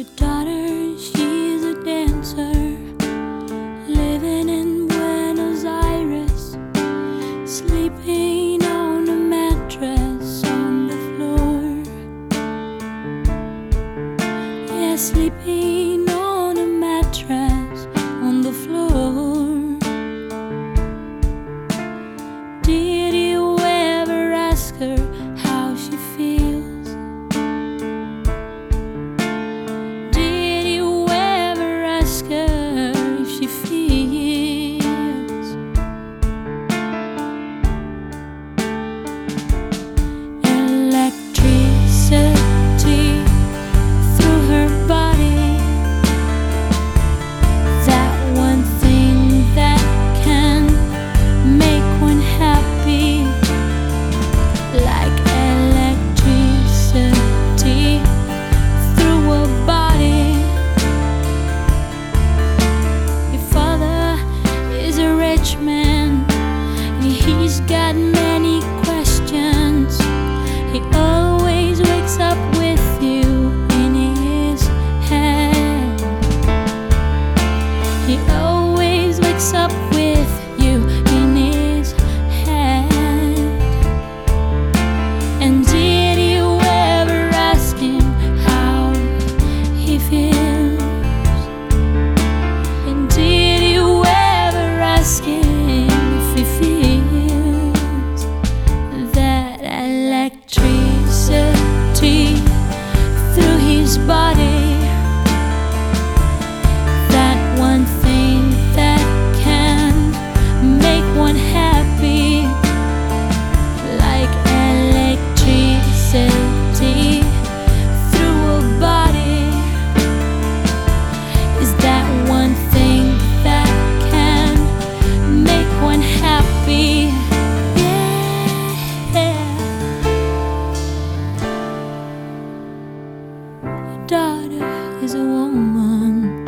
Your daughter, she's a dancer, living in Buenos Aires, sleeping on a mattress on the floor. Yeah, sleeping on a mattress on the floor. Did you ever ask her how she feels? Did you ever ask her if she feels? Electricity through her body, that one thing that can make one happy, like electricity through a body. Your father is a rich man, he's got many questions. He always wakes up with you in his hand. He always wakes up with you in his hand. And did you ever ask him how he feels? And did you ever ask him if he feels that electricity through his body, that one thing that can make one happy, like electricity through a body, is that one thing that can make one happy. Yeah. Your daughter is a woman.